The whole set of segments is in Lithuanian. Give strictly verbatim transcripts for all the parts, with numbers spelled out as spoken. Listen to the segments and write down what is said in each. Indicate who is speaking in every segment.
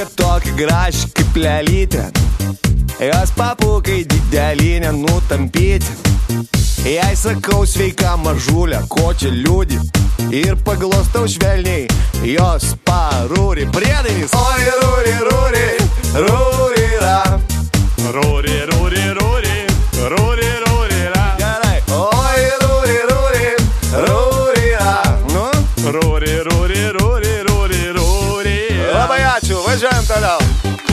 Speaker 1: tokia graži kaip lelytė, jos papukai didelį nenutampyti. Jei sakau sveika mažulė, ko čia liūdi, ir paglostau švelniai jos parūri. Priedainis. Oi, rūri, rūri, rūri ra.
Speaker 2: Rūri, rūri, rūri, rūri, rūri ra.
Speaker 1: Gerai. Oi, rūri, rūri, rūri ra. Nu?
Speaker 2: Rūri, rūri, rūri, rūri, rūri ra.
Speaker 1: Labai ačiū, važiuojam toliau.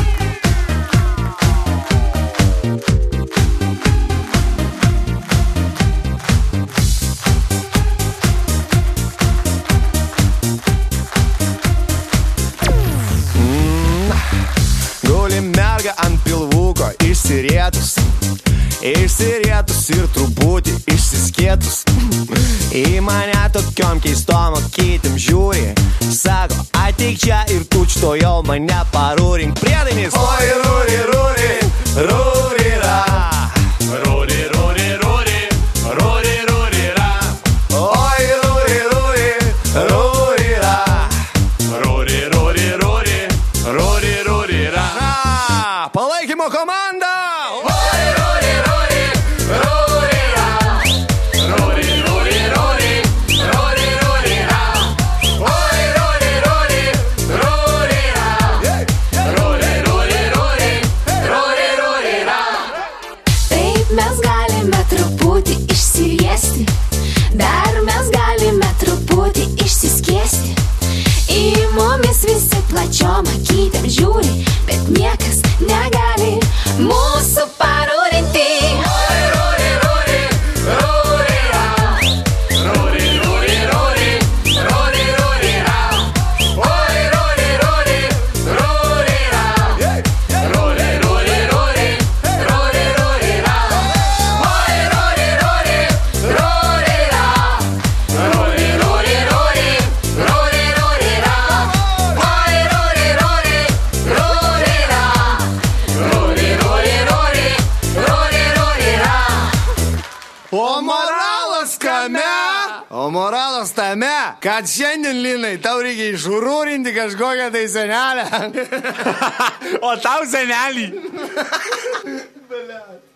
Speaker 1: Merga ant pilvuko išsirietus, išsirietus ir truputį išsiskėtus. Į mane tokiom keistom akytėm žiūri, sako, ateik čia ir tučto jau mane parūrink. Priedainis. Oi, rūri, rūri, rūri ra.
Speaker 2: Rūri, rūri, rūri, rūri, rūri ra.
Speaker 1: Oi, rūri, rūri, rūri ra.
Speaker 2: Rūri, rūri, rūri, rūri, rūri ra.
Speaker 1: Palaikymo komanda!
Speaker 2: Oi, rūri, rūri, rūri ra. Rūri, rūri, rūri, rūri, rūri ra. Oi, rūri, rūri, rūri ra. Rūri, rūri, rūri, rūri, rūri ra.
Speaker 3: Taip mes galime truputį išsiriesti, dar mes galime truputį išsiskiesti. Į mumis visi plačiom akytėm žiūri, bet niekas negali mūsų parūrinti.
Speaker 2: Oi, rūri, rūri, rūri ra. Rūri, rūri, rūri, rūri, rūri ra. Oi, rūri, rūri, rūri ra. Rūri, rūri, rūri, rūri, rūri ra. Oi, rūri, rūri, rūri ra. Rūri, rūri, rūri, rūri, rūri ra. Oi, rūri, rūri, rūri ra. Rūri, rūri, rūri, rūri, rūri ra.
Speaker 1: O moralas kame? O moralas tame, kad šiandien, Linai, tau reikia išrūrinti kažkokią tai senelę.
Speaker 2: O tau senelį.
Speaker 1: Bele.